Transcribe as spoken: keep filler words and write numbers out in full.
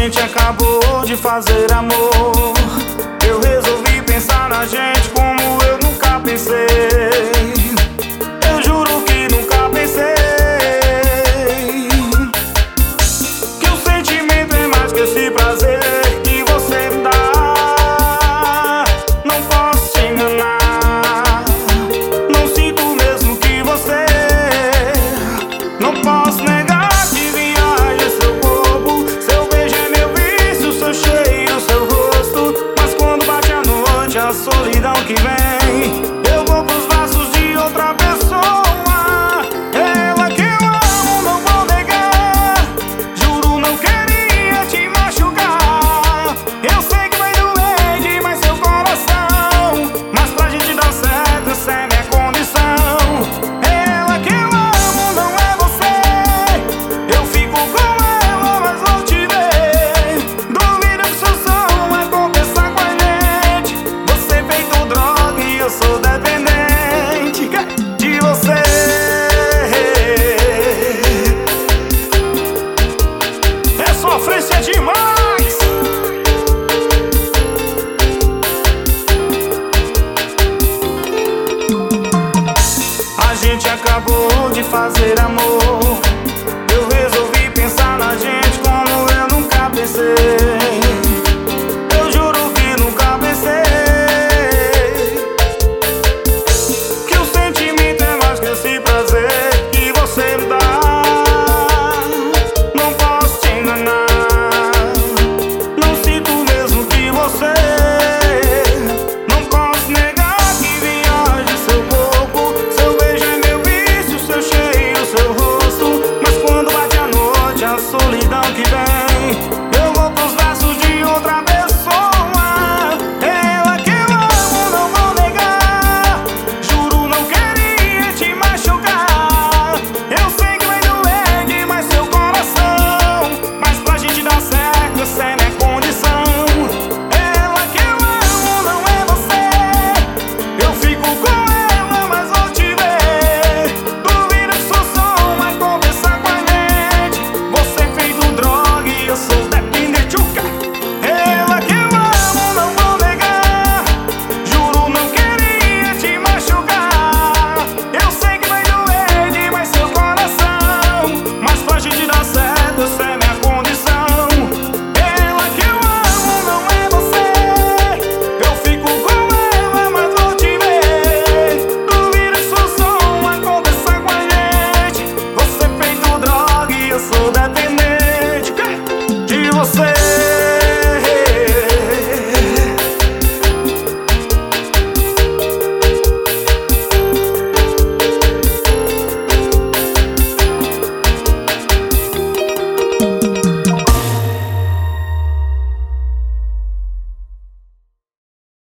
gente acabou de fazer amor. Eu resolvi pensar na gente como eu nunca pensei. Eu juro que nunca pensei que o sentimento é mais que esse prazer que você me dá. Não posso te enganar, não sinto o mesmo que você. Não posso negar que viaja seu corpo, seu beijo é meu vício, seu cheiro, seu rosto. Mas quando bate a noite, a solidão que vem, eu vou pros braços de outra pessoa. Ela que eu amo, não vou negar. Juro, não queria te machucar. Eu sei que vai doer demais seu coração, mas pra gente dar certo, essa é minha condição. Ela que eu amo não é você. Eu fico com ela, mas vou te ver. Duvido que seu som vai compensar com a gente. Você feito droga e eu sou dependente de você. É sofrência demais. A gente acabou de fazer amor. Eu resolvi pensar na gente como eu nunca pensei. Eu juro que nunca pensei que o sentimento é mais que esse prazer que você me dá. Não posso te enganar, não sinto o mesmo que você. Não posso negar que viaja seu corpo, seu beijo é meu vício, seu cheiro, seu rosto. Mas quando bate a noite, a solidão que vem,